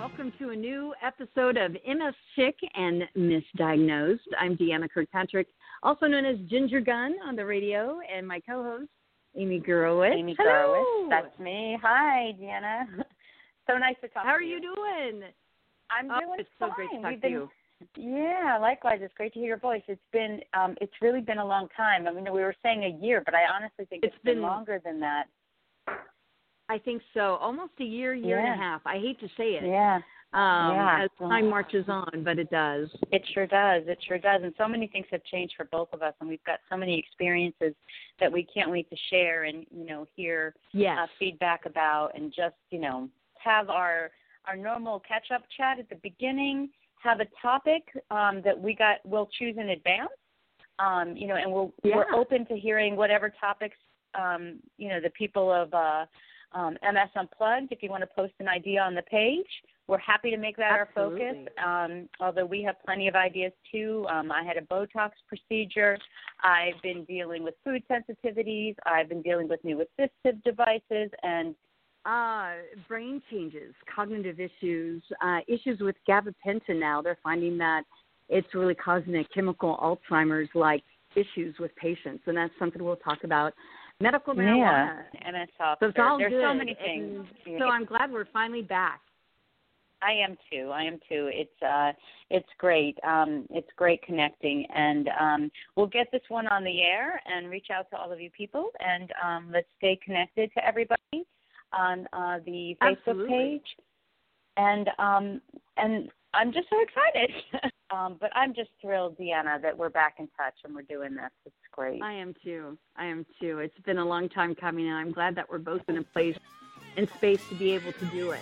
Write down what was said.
welcome to a new episode of MS Chick and Misdiagnosed. I'm Deanna Kirkpatrick, also known as Ginger Gunn on the radio, and my co-host, Amy Gurowitz. Amy Gurowitz, that's me. Hi, Deanna. So nice to talk to you. How are you doing? I'm doing it's fine. so great to talk to you. Yeah, likewise. It's great to hear your voice. It's really been a long time. I mean, we were saying a year, but I honestly think it's been longer than that. I think so. Almost a year and a half. I hate to say it. Yeah. As time marches on, but it does. It sure does. It sure does. And so many things have changed for both of us, and we've got so many experiences that we can't wait to share and, hear feedback about, and just, have our normal catch-up chat at the beginning, have a topic that we'll choose in advance, and we're open to hearing whatever topics, the people of MS Unplugged, if you want to post an idea on the page, we're happy to make that our focus, although we have plenty of ideas, too. I had a Botox procedure. I've been dealing with food sensitivities. I've been dealing with new assistive devices and brain changes, cognitive issues, issues with gabapentin now. They're finding that it's really causing a chemical Alzheimer's-like issues with patients, and that's something we'll talk about. Medical marijuana. Yeah, MS officer. So it's all There's good. So many things. So I'm glad we're finally back. I am too. It's great. It's great connecting, and we'll get this one on the air and reach out to all of you people, and let's stay connected to everybody on the Facebook page. And I'm just so excited. But I'm just thrilled, Deanna, that we're back in touch and we're doing this. It's great. I am too. It's been a long time coming, and I'm glad that we're both in a place and space to be able to do it.